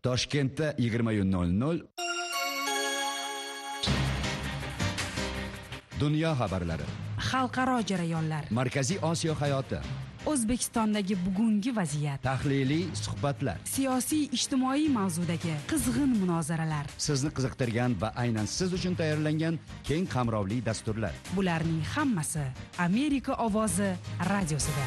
Toshkentda 20:00. Dunyo xabarlari. Xalqaro jarayonlar. Markaziy Osiyo hayoti. O'zbekistondagi bugungi vaziyat. Tahliliy suhbatlar. Siyosiy ijtimoiy mavzudagi qizg'in munozaralar. Sizni qiziqtirgan va aynan siz uchun tayyorlangan keng qamrovli dasturlar. Bularning hammasi Amerika ovozi radiosida.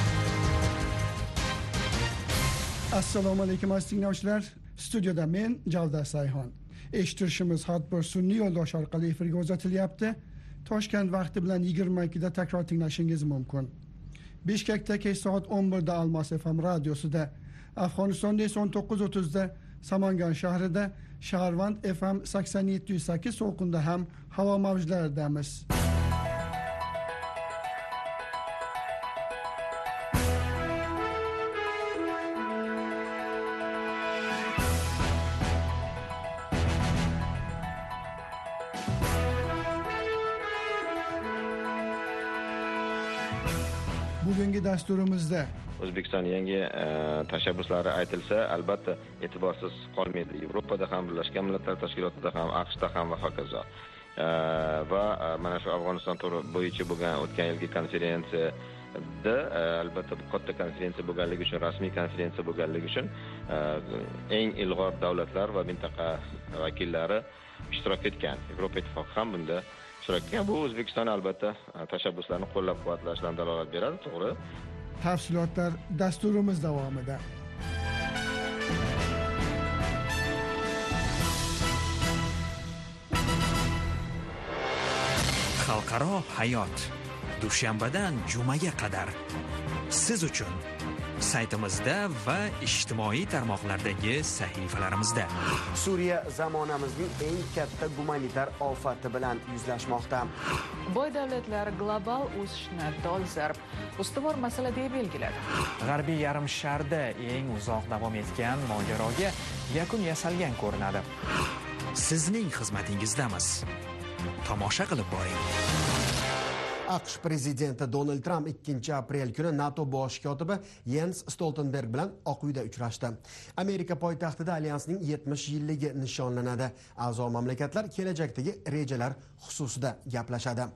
Assalomu alaykum aziz tinglovchilar. Studiyada men Javdar Sayxon. Eshittirishimiz har bir sun'iy yo'ldosh orqali efirga uzatilyapti. Toshkent vaqti bilan 22 da takror tinglashingiz mumkin. Bishkekda kech soat 11 da Almos FM radiosida, Afg'onistonda esa 19:30 da Samangan shahrida, Shaharvand FM 87.8 to'lqinda ham havo mavjlaridamiz. Bugungi dasturimizda O'zbekiston yangi tashabbuslari aytilsa, albatta e'tiborsiz qolmaydi. Yevropada ham, Birlashgan Millatlar Tashkilotida ham, AQShda ham va hokazo. Va mana shu Afg'oniston bo'yicha bo'lgan o'tgan yilgi konferensiyada albatta bu katta konferensiya bo'lganligi uchun, rasmiy konferensiya bo'lganligi uchun eng ilg'or davlatlar va mintaqa vakillari ishtirok etgan. Yevropa Ittifoqi ham bunda bu O'zbekiston albatta tashabbuslarni qo'llab-quvvatlashdan dalolat beradi, to'g'ri? Tafsilotlar dasturimiz davomida. Xalqaro hayot. Dushanbadan jumaga qadar siz uchun saytimizda va ijtimoiy tarmoqlardagi sahifalarimizda. Suriya zamonamizning eng katta gumanitar ofati bilan yuzlashmoqda. Boy davlatlar global o'sishni dolzarb ustuvor masala deb belgiladi. G'arbiy yarim sharda eng uzoq davom etgan mojaroga yakun yasalgan ko'rinadi. Sizning xizmatingizdamiz. Tomosha qilib boring. AQSh prezidenti Donald Trump 2 aprel kuni NATO bosh kotibi Jens Stoltenberg bilan Oq uyda uchrashdi. Amerika poytaxtida alyansning 70 yilligi nishonlanadi. A'zo mamlakatlar kelajakdagi rejalar xususida gaplashadi.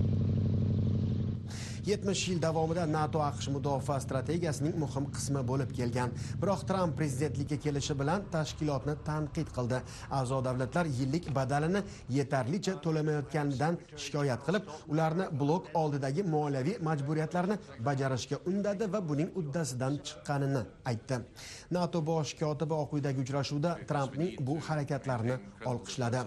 70 yil davomida NATO-AQSh mudofaa strategiyasining muhim qismi bo'lib kelgan. Biroq Trump prezidentlikka kelishi bilan tashkilotni tanqid qildi. A'zo davlatlar yillik badalini yetarlicha to'lamayotganidan shikoyat qilib, ularni blok oldidagi moliyaviy majburiyatlarni bajarishga undadi va buning uddasidan chiqqanini aytdi. NATO bosh kotibi Oq uydagi uchrashuvda Trumpning bu harakatlarini olqishladi.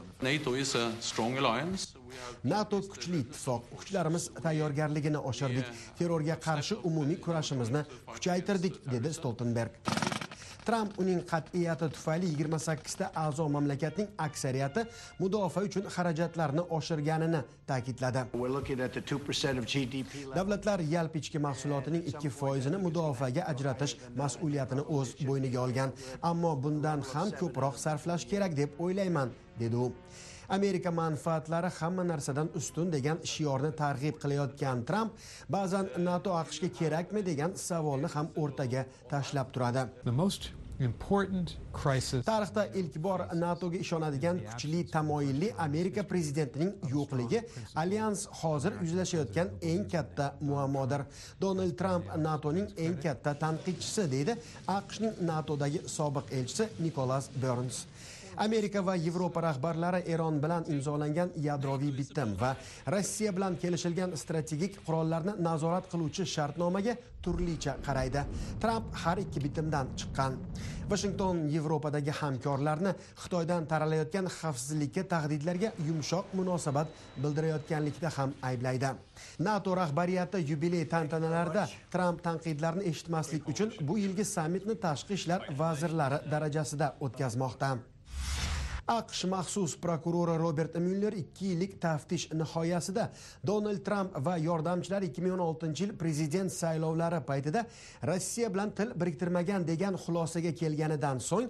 NATO kuchli ittifoq, kuchlarimiz tayyorgarligini oshirdik, terrorga qarshi umumiy kurashimizni kuchaytirdik, dedi Stoltenberg. Trump uning qat'iyati tufayli 28 ta a'zo mamlakatning aksariyati mudofaa uchun xarajatlarni oshirganini ta'kidladi. Davlatlar yalpi ichki mahsulotining 2% mudofaaga ajratish mas'uliyatini o'z bo'yniga olgan, ammo bundan ham ko'proq sarflash kerak deb o'ylayman, dedi u. Amerika manfaatlari hamma narsadan ustun degan shiorni targ'ib qilayotgan Trump ba'zan NATO AQShga kerakmi degan savolni ham o'rtaga tashlab turadi. Tarixda ilk bor NATOga ishonadigan kuchli tamoyilli Amerika prezidentining yo'qligi alyans hozir yuzlashayotgan eng katta muammodir. Donald Trump NATOning eng katta tanqidchisi, deydi AQShning NATOdagi sobiq elchisi Nicholas Burns. Amerika va Yevropa rahbarlari Eron bilan imzolangan yadroviy bitim va Rossiya bilan kelishilgan strategik qurollarni nazorat qiluvchi shartnomaga turlicha qaraydi. Trump har ikki bitimdan chiqqan. Washington Yevropadagi hamkorlarni Xitoydan taralayotgan xavfsizlikka tahdidlarga yumshoq munosabat bildirayotganlikda ham ayblaydi. NATO rahbariyati yubiley tantanalarida Trump tanqidlarni eshitmaslik uchun bu yilgi sammitni tashqi ishlar vazirlari darajasida o'tkazmoqda. AQSh maxsus prokurori Robert Mueller 2 yillik taftish nihoyasida Donald Trump va yordamchilari 2016-yil prezident saylovlari paytida Rossiya bilan til biriktirmagan degan xulosaga kelganidan so'ng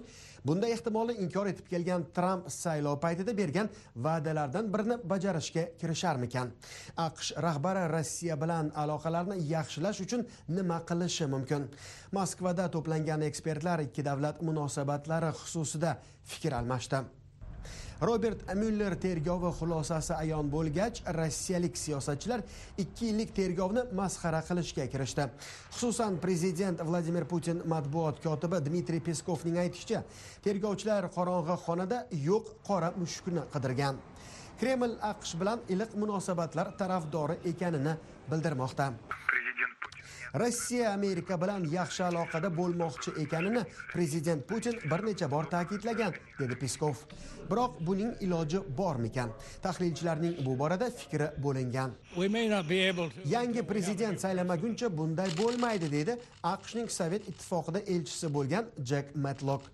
Bunda ehtimolni inkor etib kelgan Tramp saylov paytida bergan va'dalardan birini bajarishga kirisharmikan? AQSh rahbari Rossiya bilan aloqalarni yaxshilash uchun nima qilishi mumkin? Moskvada to'plangan ekspertlar ikki davlat munosabatlari xususida fikr almashdi. Robert Mueller tergovi xulosasi ayon bo'lgach, rossiyalik siyosatchilar 2 yillik tergovni masxara qilishga kirishdi. Xususan, prezident Vladimir Putin matbuot kotibi Dmitriy Peskovning aytishicha, tergovchilar qorong'i xonada yo'q qora mushukni qidirgan. Kreml AQSh bilan iliq munosabatlar tarafdori ekanini bildirmoqda. Rossiya Amerika bilan yaxshi aloqada bo'lmoqchi ekanini prezident Putin bir necha bor ta'kidlagan, dedi Peskov. Biroq buning iloji bormikan? Tahlilchilarning bu borada fikri bo'lingan. Yangi prezident saylamaguncha bunday bo'lmaydi, dedi AQShning Sovet ittifoqida elchisi bo'lgan Jack Matlock.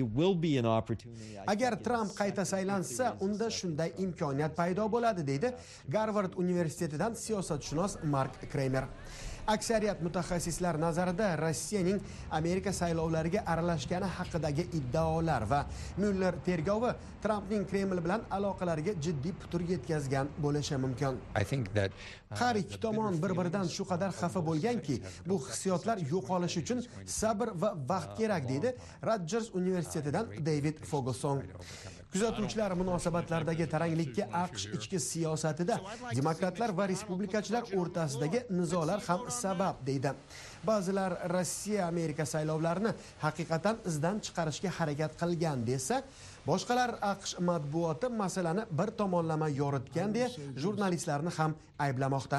Agar Tramp qayta saylansa, unda shunday imkoniyat paydo bo'ladi, deydi Garvard universitetidan siyosatshunos Mark Kramer. Aksariyat mutaxassislar nazarida Rossiyaning Amerika saylovlariga aralashgani haqidagi iddaolar va Mueller tergovi Trampning Kreml bilan aloqalariga jiddiy putur yetkazgan bo'lishi mumkin. Har ikki tomon bir-biridan shu qadar xafa bo'lganki, bu hissiyotlar yo'qolishi uchun sabr va vaqt kerak, deydi Rutgers universitetidan David Fogelsong. Kuzatuvchilar munosabatlardagi taranglikka AQSh ichki siyosatida demokratlar va respublikachilar o'rtasidagi nizolar ham sabab, deydi. Ba'zilar Rossiya Amerika saylovlarini haqiqatan izdan chiqarishga harakat qilgan desa, boshqalar AQSh matbuoti masalani bir tomonlama yoritgan deya jurnalistlarni ham ayblamoqda.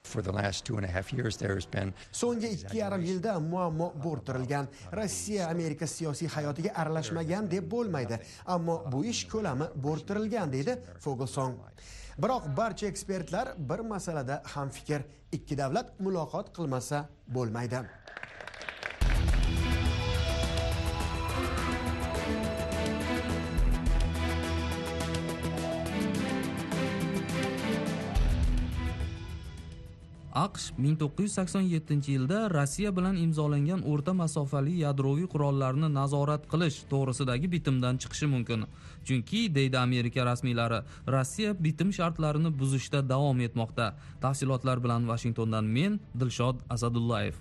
So'nggi 2,5 yilda muammo bo'rtirilgan. Rossiya Amerika siyosiy hayotiga aralashmagan deb bo'lmaydi, ammo bu ish ko'lami bo'rtirilgan, deydi Fogelsong. Biroq barcha ekspertlar bir masalada ham fikr: ikki davlat muloqot qilmasa bo'lmaydi. AQSh 1987-yilda Rossiya bilan imzolangan o'rta masofali yadroviy qurollarni nazorat qilish to'g'risidagi bitimdan chiqishi mumkin. Chunki, deydi Amerika rasmiylari, Rossiya bitim shartlarini buzishda davom etmoqda. Tafsilotlar bilan Washingtondan men, Dilshod Asadullayev.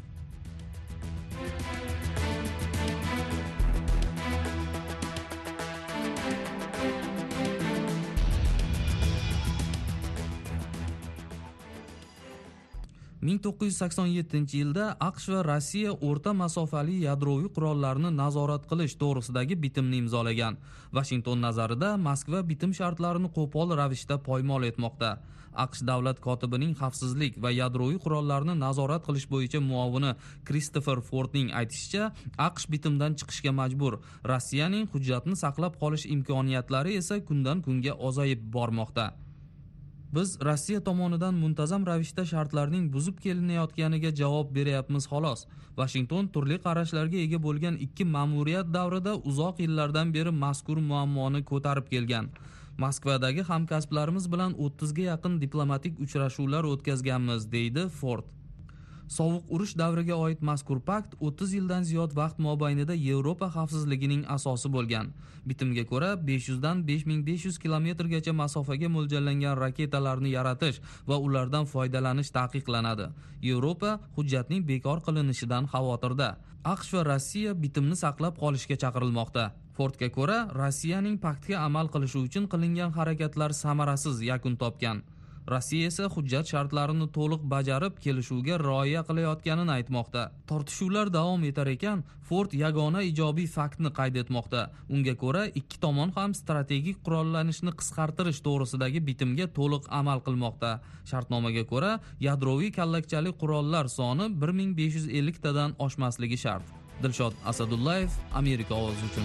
yilda AQSh va Rossiya o'rta masofali yadroviy qurollarni nazorat qilish to'g'risidagi bitimni imzolagan. Washington nazarida Moskva bitim shartlarini qo'pol ravishda poymol etmoqda. AQSh davlat kotibining xavfsizlik va yadroviy qurollarni nazorat qilish bo'yicha muovini Christopher Fordning aytishicha, AQSh bitimdan chiqishga majbur. Rossiyaning hujjatni saqlab qolish imkoniyatlari esa kundan kunga ozayib bormoqda. Biz Rossiya tomonidan muntazam ravishda shartlarning buzib kelinayotganiga javob beryapmiz xolos. Washington turli qarashlarga ega bo'lgan ikki ma'muriyat davrida uzoq yillardan beri mazkur muammoni ko'tarib kelgan. Moskvadagi hamkasblarimiz bilan 30 ga yaqin diplomatik uchrashuvlar o'tkazganmiz, deydi Ford. Sovuq urush davriga oid mazkur pakt 30 yildan ziyod vaqt mobaynida Yevropa xavfsizligining asosi bo'lgan. Bitimga ko'ra 500 dan 5500 kilometrgacha masofaga mo'ljallangan raketalarni yaratish va ulardan foydalanish taqiqlanadi. Yevropa hujjatning bekor qilinishidan xavotirda. AQSh va Rossiya bitimni saqlab qolishga chaqirilmoqda. Fordga ko'ra, Rossiyaning paktga amal qilishi uchun qilingan harakatlar samarasiz yakun topgan. Rossiya esa hujjat shartlarini to'liq bajarib, kelishuvga rioya qilayotganini aytmoqda. Tortishuvlar davom etar ekan, Ford yagona ijobiy faktni qayd etmoqda. Unga ko'ra, ikki tomon ham strategik qurollanishni qisqartirish to'g'risidagi bitimga to'liq amal qilmoqda. Shartnomaga ko'ra, yadroviy kallakchali qurollar soni 1550 tadan oshmasligi shart. Dilshod Asadullayev, Amerika ovozi uchun.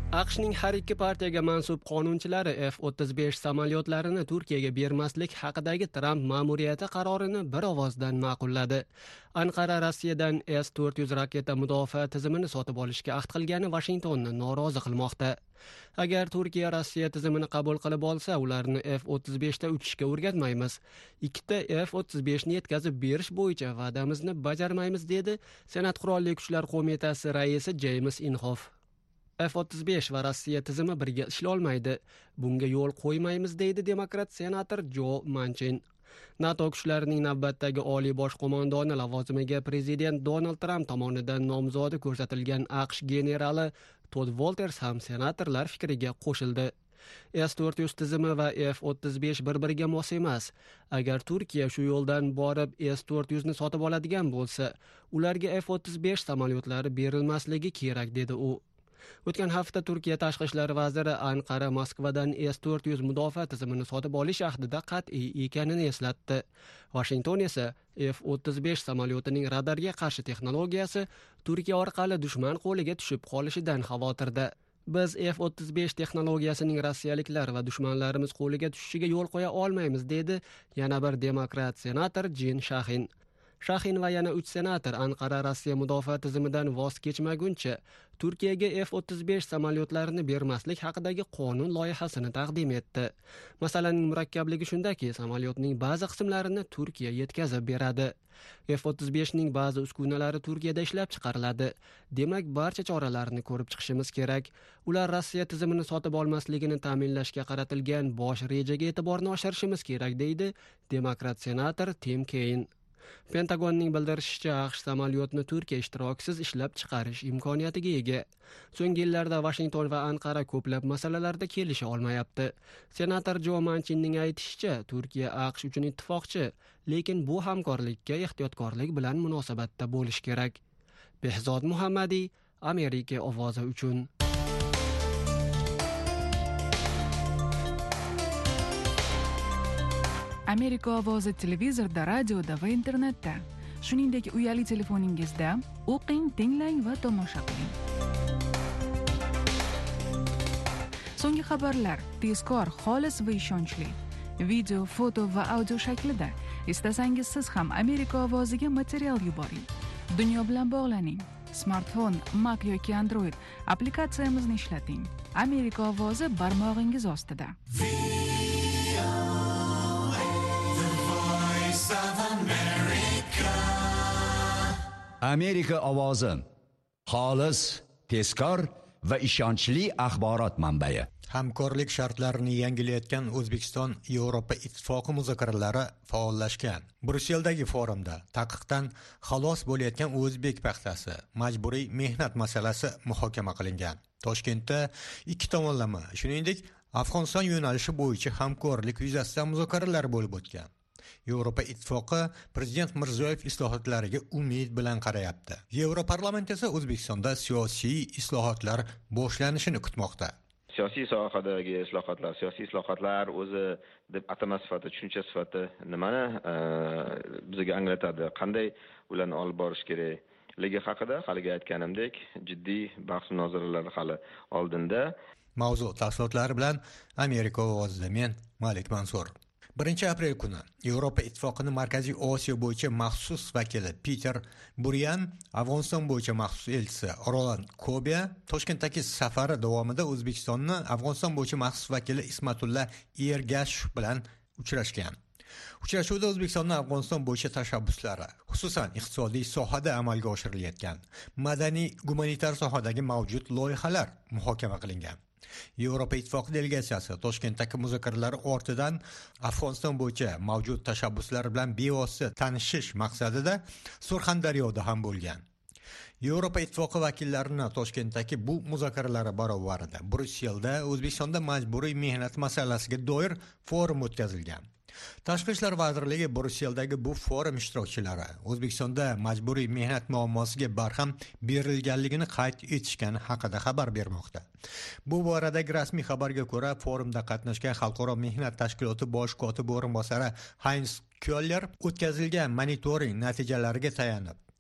AQShning har ikki partiyaga mansub qonunchilari F-35 samolyotlarini Turkiyaga bermaslik haqidagi Tramp ma'muriyati qarorini bir ovozdan ma'qulladi. Anqara Rossiyadan S-400 raketa mudofaa tizimini sotib olishga ahd qilgani Vashingtonni norozi qilmoqda. Agar Turkiya Rossiya tizimini qabul qilib olsa, ularni F-35 da uchishga o'rgatmaymiz. Ikkita F-35 ni yetkazib berish bo'yicha va'damizni bajarmaymiz, dedi Senat Qurolli Kuchlar qo'mitasi raisi James Inhofe. F-35 va Rossiya tizimi birga ishlolmaydi. Bunga yo'l qo'ymaymiz, deydi demokrat senator Jo Manchin. NATO kuchlarining navbatdagi oliy bosh qo'mondoni lavozimiga prezident Donald Trump tomonidan nomzodi ko'rsatilgan AQSh generali Todd Walters ham senatorlar fikriga qo'shildi. S-400 tizimi va F-35 bir-biriga mos emas. Agar Turkiya shu yo'ldan borib S-400 ni sotib oladigan bo'lsa, ularga F-35 samolyotlari berilmasligi kerak, dedi u. O'tgan hafta Turkiya tashqi ishlar vaziri Anqara Moskvadan S-400 mudofaa tizimini sotib olish ahdida qat'iy ekanini eslatdi. Washington esa F-35 samolyotining radarga qarshi texnologiyasi Turkiya orqali dushman qo'liga tushib qolishidan xavotirda. Biz F-35 texnologiyasining rossiyaliklar va dushmanlarimiz qo'liga tushishiga yo'l qo'ya olmaymiz, dedi yana bir demokrat senator Jin Shahin. Shahin va yana 3 senator Anqara Rossiya mudofaa tizimidan voz kechmaguncha Turkiyaga F-35 samolyotlarini bermaslik haqidagi qonun loyihasini taqdim etdi. Masalaning murakkabligi shundaki, samolyotning ba'zi qismlarini Turkiya yetkazib beradi. F-35 ning ba'zi uskunalari Turkiyada ishlab chiqariladi. Demak, barcha choralarni ko'rib chiqishimiz kerak. Ular Rossiya tizimini sotib olmasligini ta'minlashga qaratilgan bosh rejaga e'tiborni oshirishimiz kerak, deydi demokrat senator Tim Kaine. Pentagonning bildirishicha, AQSh samolyotni Turkiya ishtirokisiz ishlab chiqarish imkoniyatiga ega. So'nggi yillarda Washington va Anqara ko'plab masalalarda kelisha olmayapti. Senator Jo Manchinning aytishicha, Turkiya AQSh uchun ittifoqchi, lekin bu hamkorlikka ehtiyotkorlik bilan munosabatda bo'lish kerak. Behzod Muhammadiy, Amerika ovozi uchun. Amerika ovozi televizorda, radioda va internetda. Shuningdek, uyali telefoningizda o'qing, tinglang va tomosha qiling. So'nggi xabarlar tezkor, xolis va ishonchli. Video, foto va audio shaklida. Istasangiz siz ham Amerika ovoziga material yuboring. Dunyo bilan bog'laning. Smartfon, Mac yoki Android applikatsiyamizni ishlating. Amerika ovozi barmog'ingiz ostida. Amerika ovozi xolis, tezkor va ishonchli axborot manbai. Hamkorlik shartlarini yangilayotgan O'zbekiston Yevropa Ittifoqi muzokaralari faollashgan. Brusseldagi forumda taqiqdan xalos bo'layotgan o'zbek paxtasi, majburiy mehnat masalasi muhokama qilingan. Toshkentda ikki tomonlama, shuningdek, Afg'oniston yo'nalishi bo'yicha hamkorlik yuzasidan muzokaralar bo'lib o'tgan. Yevropa Ittifoqi Prezident Mirziyoyev islohotlariga umid bilan qarayapti. Yevroparlament esa O'zbekistonda siyosiy islohotlar boshlanishini kutmoqda. Siyosiy sohadagi islohotlar o'zi deb atama sifati, tushuncha sifati nimani bizga anglatadi, qanday ularni olib borish kerakligi haqida haliga aytganimdek jiddiy bahs munozaralar hali oldinda. Mavzu tafsilotlari bilan Amerika ovozida men Malik Mansur. 1 aprel kuni Yevropa Ittifoqining Markaziy Osiyo bo'yicha maxsus vakili Peter Buryan, Afg'oniston bo'yicha maxsus elchisi Roland Kobia Toshkentdagi safari davomida O'zbekistonni Afg'oniston bo'yicha maxsus vakili Ismatulla Ergashev bilan uchrashgan. Uchrashuvda O'zbekistonning Afg'oniston bo'yicha tashabbuslari, xususan iqtisodiy sohada amalga oshirilayotgan madaniy gumanitar sohadagi mavjud loyihalar muhokama qilingan. Yevropa Ittifoqi delegatsiyasi Toshkentdagi muzokaralar ortidan Afg'oniston bo'yicha mavjud tashabbuslar bilan bevosita tanishish maqsadida Surxondaryoda ham bo'lgan. Yevropa Ittifoqi vakillarini Toshkentdagi bu muzokaralar barobarida Brusselda O'zbekistonda majburiy mehnat masalasiga doir forum o'tkazilgan. Tashqi ishlar vazirligi Brusseldagi bu forum ishtirokchilari O'zbekistonda majburiy mehnat muammosiga barham berilganligini qayd etishgani haqida xabar bermoqda. Bu boradagi rasmiy xabarga ko'ra, forumda qatnashgan Xalqaro mehnat tashkiloti bosh kotibi o'rinbosari Heinz Köller o'tkazilgan monitoring natijalariga tayanib,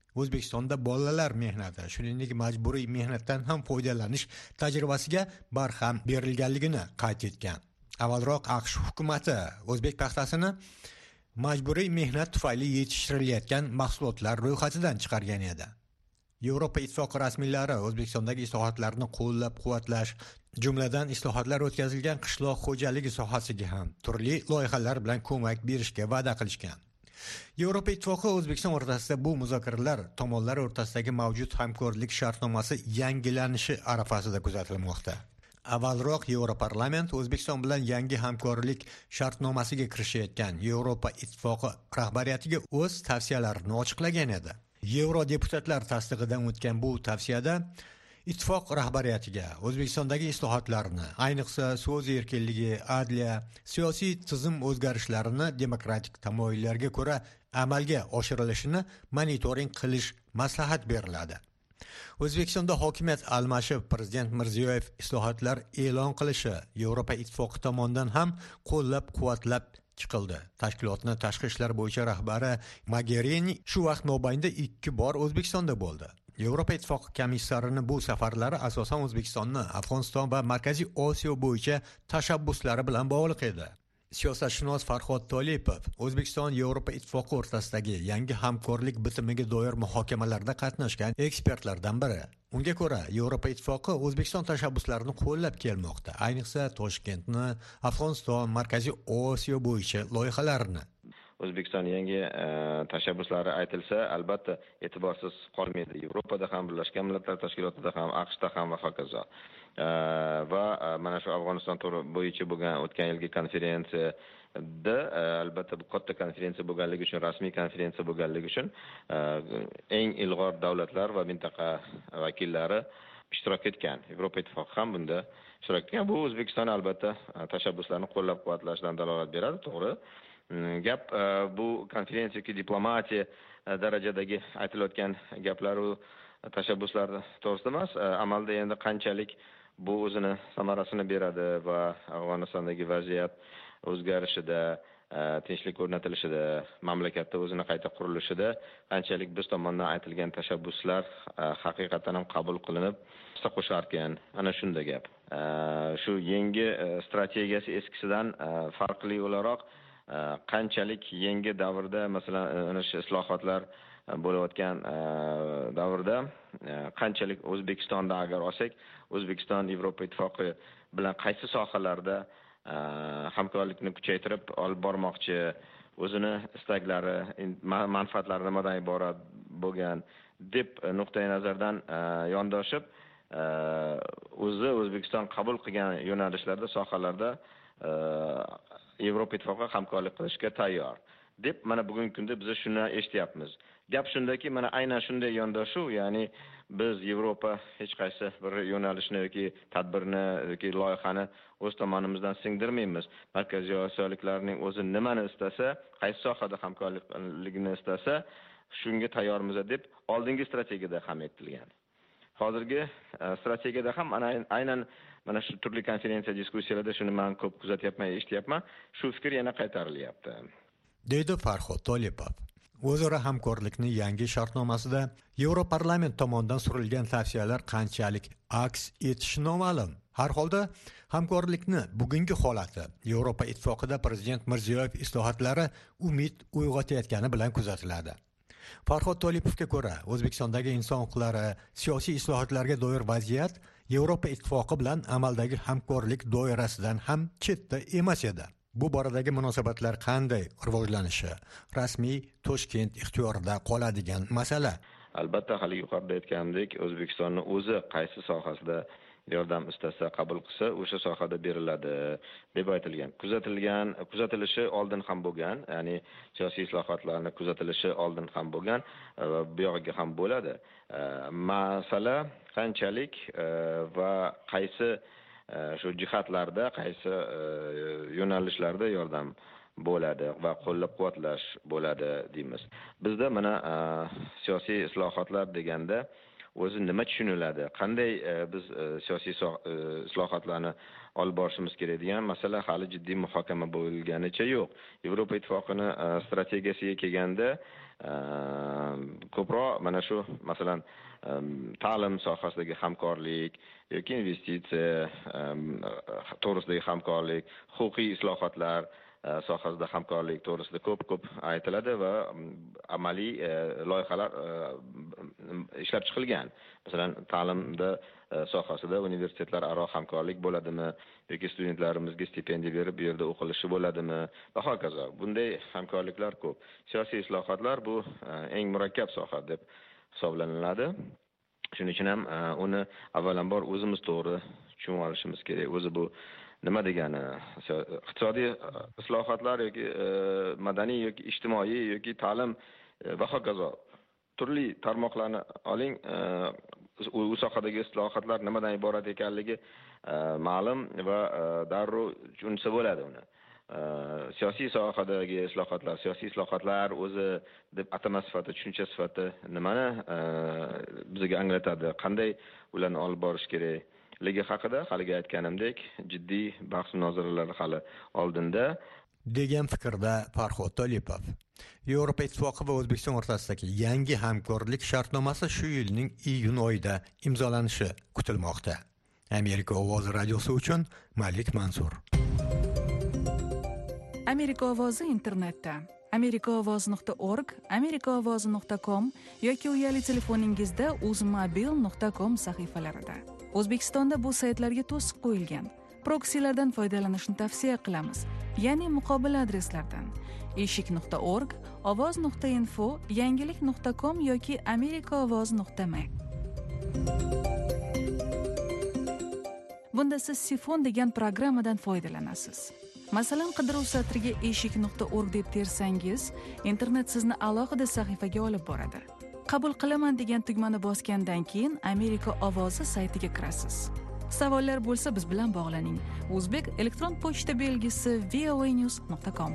O'zbekistonda bolalar mehnati, shuningdek majburiy mehnatdan ham foydalanish tajribasiga barham berilganligini qayd etgan. Avvalroq AQSh hukumati o'zbek paxtasini majburiy mehnat tufayli yetishtirilayotgan mahsulotlar ro'yxatidan chiqargan edi. Yevropa Ittifoqi rasmiylari O'zbekistondagi islohotlarni qo'llab-quvvatlash, jumladan islohotlar o'tkazilgan qishloq xo'jaligi sohasiga ham turli loyihalar bilan ko'mak berishga va'da qilishgan. Yevropa Ittifoqi O'zbekiston o'rtasida bu muzokaralar tomonlar o'rtasidagi mavjud hamkorlik shartnomasi yangilanishi arafasida kuzatilmoqda. Avvalroq Yevroparlament O'zbekiston bilan yangi hamkorlik shartnomasiga kirishayotgan Yevropa Ittifoqi rahbariyatiga o'z tavsiyalarini ochiqlagan edi. Yevro deputatlar tasdig'idan o'tgan bu tavsiyada ittifoq rahbariyatiga O'zbekistondagi islohotlarni, ayniqsa so'z erkinligi, adliya, siyosiy tizim o'zgarishlarini demokratik tamoyillarga ko'ra amalga oshirilishini monitoring qilish maslahat beriladi. O'zbekistonda hokimiyat almashib, prezident Mirziyoyev islohotlar e'lon qilishi Yevropa Ittifoqi tomonidan ham qo'llab-quvvatlab chiqildi. Tashkilotning tashqi ishlar bo'yicha rahbari Mogherini shu vaqt mobaynida 2 bor O'zbekistonda bo'ldi. Yevropa Ittifoqi komissarining bu safarlari asosan O'zbekistonni Afg'oniston va Markaziy Osiyo bo'yicha tashabbuslari bilan bog'liq edi. Siyosatshunos Farhod Tolipov O'zbekiston Yevropa Ittifoqi o'rtasidagi yangi hamkorlik bitimiga doir muhokamalarda qatnashgan ekspertlardan biri. Unga ko'ra, Yevropa Ittifoqi O'zbekiston tashabbuslarini qo'llab kelmoqda, ayniqsa Toshkentni, Afg'oniston, Markaziy Osiyo bo'yicha loyihalarini. O'zbekiston yangi tashabbuslari aytilsa, albatta e'tiborsiz qolmaydi. Yevropada ham, Birlashgan Millatlar Tashkilotida ham, AQShda ham va hokazo. Va mana shu Afg'oniston bo'yicha bo'lgan o'tgan yilgi konferensiyada albatta bu katta konferensiya bo'lganligi uchun, rasmiy konferensiya bo'lganligi uchun eng ilg'or davlatlar va mintaqa vakillari ishtirok etgan. Yevropa Ittifoqi ham bunda ishtirok etgan. Bu O'zbekiston albatta tashabbuslarni qo'llab-quvvatlashdan dalolat beradi, to'g'ri. Gap bu konferensiyaga diplomatiya darajadagi aytilayotgan gaplar u tashabbuslar to'g'risida emas, amalda endi qanchalik bu o'zini samarasini beradi va Afg'onistondagi vaziyat o'zgarishida, tinchlik o'rnatilishida, mamlakatda o'zini qayta qurilishida qanchalik biz tomonidan aytilgan tashabbuslar haqiqatan ham qabul qilinib hissa qo'sharkan, ana shunda gap. Shu yangi strategiyasi eskisidan farqli o'laroq qanchalik yangi davrda, masalan, ana shu islohotlar bo'layotgan davrda qanchalik O'zbekistonda agar olsak, O'zbekiston Yevropa Ittifoqi bilan qaysi sohalarda hamkorlikni kuchaytirib olib bormoqchi, o'zini istaklari, manfaatlari nimadan iborat bo'lgan deb nuqtai nazardan yondoshib, o'zi O'zbekiston qabul qilgan yo'nalishlarda, sohalarda Yevropa Ittifoqi hamkorlik qilishga tayyor deb mana bugungi kunda biz shuni eshityapmiz. Gap shundaki, mana aynan shunday yondashuv, ya'ni biz Yevropa hech qaysi bir yo'nalishni yoki tadbirni yoki loyihani o'z tomonimizdan singdirmaymiz. Markaziy Osiyoliklarning o'zi nimani istasa, qaysi sohada hamkorlikni istasa, shunga tayyormiz deb oldingi strategiyada ham aytilgan. Hozirgi strategiyada ham aynan mana shu turli konferensiya diskussiyalarda shuni men ko'p kuzatyapman, eshityapman. Shu fikr yana qaytarilyapti. Deydi Farhod Tolipov. O'zaro hamkorlikning yangi shartnomasida Yevroparlament tomonidan surilgan tavsiyalar qanchalik aks etishi noma'lum. Har holda hamkorlikni bugungi holati Yevropa Ittifoqida prezident Mirziyoyev islohotlari umid uyg'otayotgani bilan kuzatiladi. Farhod Tolipovga ko'ra, O'zbekistondagi inson huquqlari, siyosiy islohotlarga doir vaziyat Yevropa Ittifoqi bilan amaldagi hamkorlik doirasidan ham chetda emas edi. Bu boradagi munosabatlar qanday rivojlanishi rasmiy Toshkent ixtiyorida qoladigan masala. Albatta, hali yuqorida aytganimdek, O'zbekistonning o'zi qaysi sohasida yordam istasa, qabul qilsa, o'sha sohada beriladi deb aytilgan. Kuzatilishi oldin ham bo'lgan, ya'ni siyosiy islohotlarning kuzatilishi oldin ham bo'lgan va bu yog'iga ham bo'ladi. Masala qanchalik va qaysi shu jihatlarda, qaysi yo'nalishlarda yordam bo'ladi va qo'llab-quvvatlash bo'ladi deymiz. Bizda mana siyosiy islohotlar deganda o'zi nima tushuniladi? Qanday biz siyosiy islohotlarni olib borishimiz kerak degan masala hali jiddiy muhokama bo'lganicha yo'q. Yevropa Ittifoqining strategiyasiga kelganda ko'proq mana shu masalan ta'lim sohasidagi hamkorlik yoki investitsiya to'g'risidagi hamkorlik, huquqiy islohotlar sohasida hamkorlik to'g'risida ko'p aytiladi va amaliy loyihalar ishlab chiqilgan. Masalan, ta'limda sohasida universitetlar aro hamkorlik bo'ladimi yoki studentlarimizga stipendiya berib bu yerda o'qilishi bo'ladimi va hokazo. Bunday hamkorliklar ko'p. Siyosiy islohotlar bu eng murakkab soha deb hisoblanadi. Shuning uchun ham uni avvalambor o'zimiz to'g'ri tushunib olishimiz kerak. O'zi bu nima degani? Iqtisodiy islohotlar yoki madaniy yoki ijtimoiy yoki ta'lim va hokazo turli tarmoqlarni oling, u sohadagi islohotlar nimadan iborat ekanligi ma'lum va darrov tushunsa bo'ladi uni. Siyosiy sohadagi siyosiy islohotlar o'zi deb atama sifati, tushuncha sifati nimani bizga anglatadi, qanday ularni olib borish kerakligi haqida haligi aytganimdek jiddiy bahs munozaralar hali oldinda degan fikrda Farhod Tolipov. Yevropa Ittifoqi va O'zbekiston o'rtasidagi yangi hamkorlik shartnomasi shu yilning iyun oyida imzolanishi kutilmoqda. Amerika ovozi radiosi uchun Malik Mansur. Amerika ovozi internetda amerikaovoz.org, amerikaovozi.com yoki uyali telefoningizda uzmobil.com sahifalarida. O'zbekistonda bu saytlarga to'siq qo'yilgan. Proksilardan foydalanishni tavsiya qilamiz, ya'ni muqobil adreslardan eshik.org, ovoz.info, yangilik.com yoki amerikaovoz.me. Bunda siz Sifon degan programmadan foydalanasiz. Masalan, qidiruv satriga eshik.org deb tersangiz, internet sizni alohida sahifaga olib boradi. Qabul qilaman degan tugmani bosgandan keyin Amerika ovozi saytiga kirasiz. Savollar bo'lsa biz bilan bog'laning. O'zbek elektron pochta belgisi voanews.com.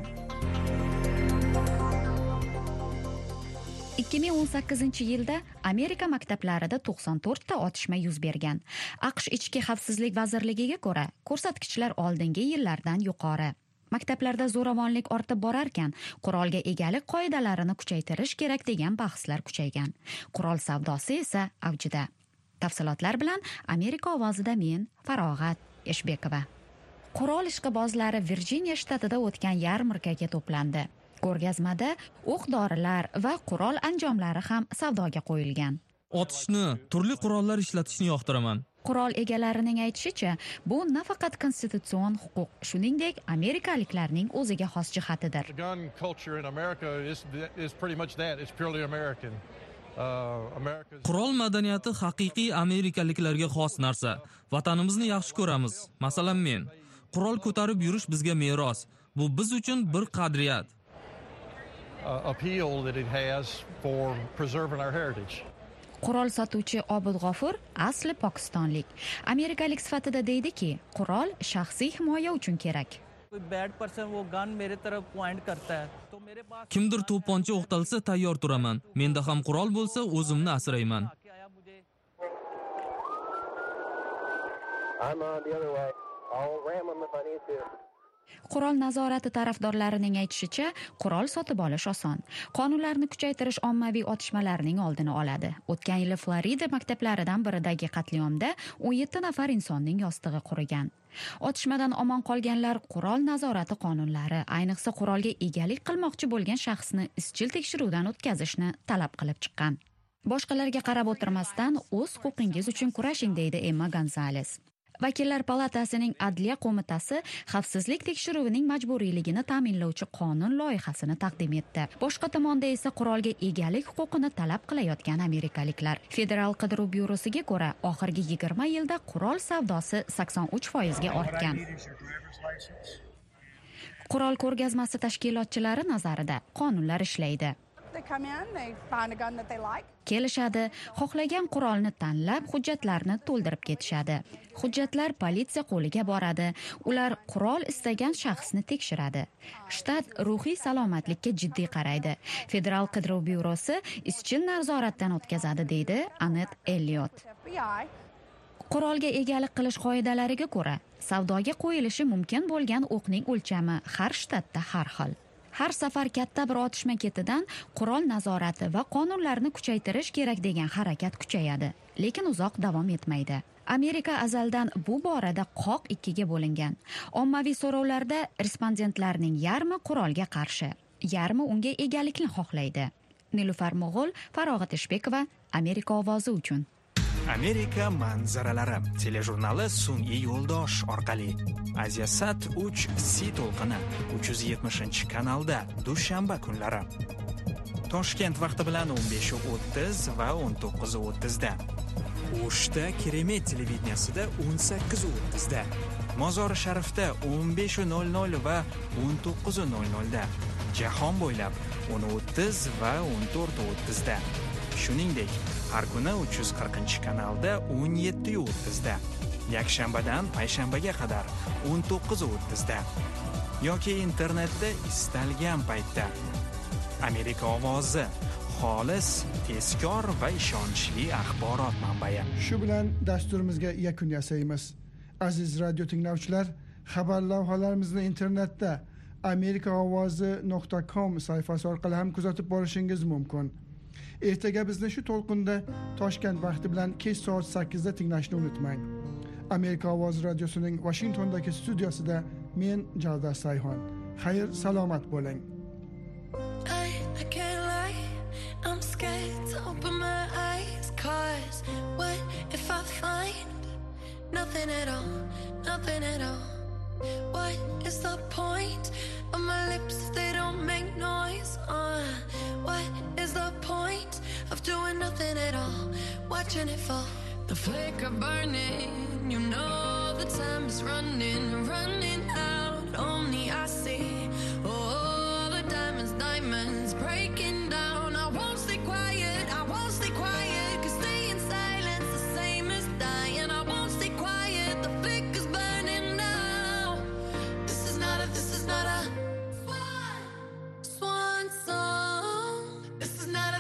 2018-yilda Amerika maktablarida 94 ta otishma yuz bergan. AQSh Ichki xavfsizlik vazirligiga ko'ra, ko'rsatkichlar oldingi yillardan yuqori. Maktablarda zo'ravonlik ortib borarkan, qurolga egalik qoidalarini kuchaytirish kerak degan bahslar kuchaygan. Qurol savdosi esa avjida. Tafsilotlar bilan Amerika ovozida men Farog'at Eshbekova. Qurol ishqibozlari Virjiniya shtatida o'tgan yarmarkaga to'plandi. Ko'rgazmada o'q-dorilar va qurol anjomlari ham savdoga qo'yilgan. Otishni, turli qurollar ishlatishni yoqtiraman. Qurol egalarining aytishicha, bu nafaqat konstitutsion huquq, shuningdek, amerikaliklarning o'ziga xos jihatidir. Qurol madaniyati haqiqiy amerikaliklarga xos narsa. Vatanimizni yaxshi ko'ramiz. Masalan, men qurol ko'tarib yurish bizga meros. Bu biz uchun bir qadriyat. Qurol sotuvchi Obid G'ofur asli pokistonlik. Amerikalik sifatida deydiki, qurol shaxsiy himoya uchun kerak. Kimdir to'pponcha o'qtalsa tayyor turaman. Menda ham qurol bo'lsa, o'zimni asrayman. Qurol nazorati tarafdorlarining aytishicha, qurol sotib olish oson. Qonunlarni kuchaytirish ommaviy otishmalarning oldini oladi. O'tgan yili Florida maktablaridan biridagi qatliamda 17 nafar insonning yostig'i qurigan. Otishmadan omon qolganlar qurol nazorati qonunlari, ayniqsa qurolga egalik qilmoqchi bo'lgan shaxsni izchil tekshiruvdan o'tkazishni talab qilib chiqqan. Boshqalarga qarab o'tirmasdan o'z huquqingiz uchun kurashing, deydi Emma Gonzales. Vakillar palatasining Adliya qo'mitasi xavfsizlik tekshiruvining majburiyligini ta'minlovchi qonun loyihasini taqdim etdi. Boshqa tomonda esa qurolga egalik huquqini talab qilayotgan amerikaliklar. Federal qidiruv byurosiga ko'ra, oxirgi 20 yilda qurol savdosi 83% ga ortgan. Qurol ko'rgazmasi tashkilotchilari nazarida qonunlar ishlaydi. Kelishadi, xohlagan qurolni tanlab, hujjatlarni to'ldirib ketishadi. Hujjatlar politsiya qo'liga boradi. Ular qurol istagan shaxsni tekshiradi. Shtat ruhiy salomatlikka jiddiy qaraydi. Federal qidiruv byurosi izchil nazoratdan o'tkazadi, deydi Anet Elliot. Qurolga egalik qilish qoidalariga ko'ra, savdoga qo'yilishi mumkin bo'lgan o'qning o'lchami har shtatda har xil. har safar katta bir otishma ketidan qurol nazorati va qonunlarni kuchaytirish kerak degan harakat kuchayadi, lekin uzoq davom etmaydi. Amerika azaldan bu borada qoq ikkiga bo'lingan. Ommaviy so'rovlarda respondentlarning yarmi qurolga qarshi, yarmi unga egalikni xohlaydi. Nilufar Mo'g'ul, Farog'at Ishbekova, Amerika ovozi uchun. Amerika manzaralari telejurnali sun'iy yo'ldosh orqali Asiasat 3 C to'lqini 370-kanalda dushanba kunlari. Toshkent vaqti bilan 15:30 va 19:30 da. O'shda Keremet televideniyasida 18:30 da. Mozori Sharifda 15:00 va 19:00 da. Jahon bo'ylab 10:30 va 14:30 da. Shuningdek, har kuni 340-kanalda 17:30 da. Yakshanbadan payshanbaga qadar 19:30 da. Yoki internetda istalgan paytda. Amerika ovozi xolis, tezkor va ishonchli axborot manbai. Shu bilan dasturimizga yakun yasaymiz. Aziz radio tinglovchilar, xabar lavhalarimizni internetda amerikaovozi.com sayfasi orqali ham kuzatib borishingiz mumkin. Ertaga bizni shu to'lqinda Toshkent vaqti bilan kech soat 8 da tinglashni unutmang. Amerika ovozi radiosining Washingtondagi studiyasida men Javdar Sayhon. Xayr, salomat bo'ling. I'm scared to open my eyes, 'cause what if I find nothing at all, nothing at all? What is the point of my lips if they don't make noise? What is the point of doing nothing at all, watching it fall? The flicker burning, you know the time is running, running out. Only I see all the diamonds breaking down. I won't stay quiet, I won't stay quiet, 'cause staying silent's the same as dying. I won't stay quiet, the flicker's burning now. This is not a swan song. This is not a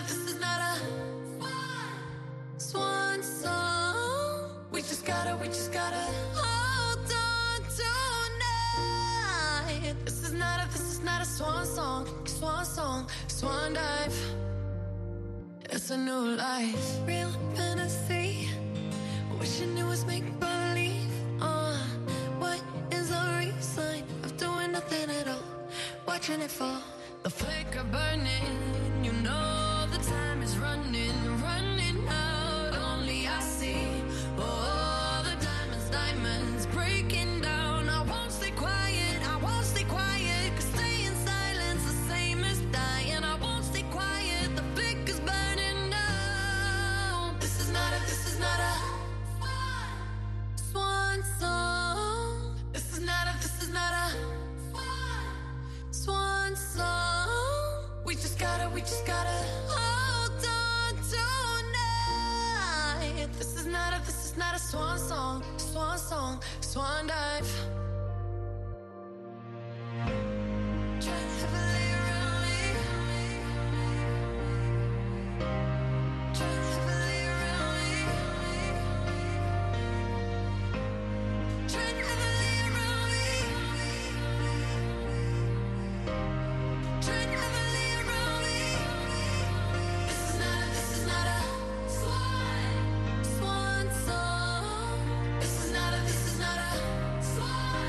swan song. We just gotta hold on tonight. This is not a swan song, swan dive. It's a new life, real fantasy. Wishing it was make believe. What is the reason of doing nothing at all, watching it fall? The flicker burning, you know the time is running, running out. Only I see all the diamonds breaking down. I won't stay quiet, I won't stay quiet, 'cause staying silent's the same as dying. I won't stay quiet, the flicker's burning down. This is not a swan song. This is not a swan song. We just gotta hold on tonight. This is not a swan song, swan dive. Tread heavily around me. Tread heavily around me. Tread heavily around me. Tread heavily around me. This is not a swan song. This is not a swan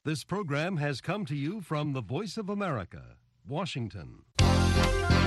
This program has come to you from the Voice of America, Washington.